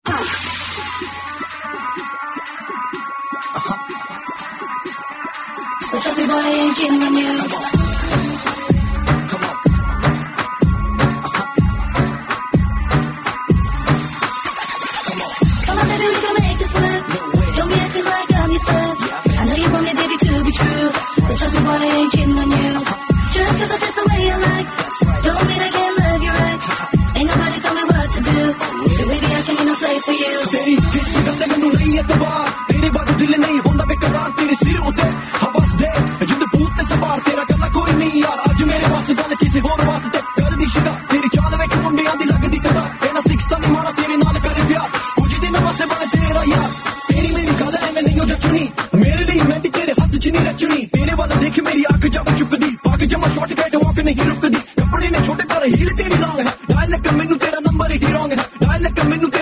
What's up, boy? Ain't cheating on you. Come on, baby, we can make this work. Don't be acting like I'm your first. I know you want me, baby, to be true. What's up, boy? Ain't cheating on you. Just 'cause I said the way I like, don't mean I can't love you right. Ain't nobody tell me what to do. So baby, I can, play for you.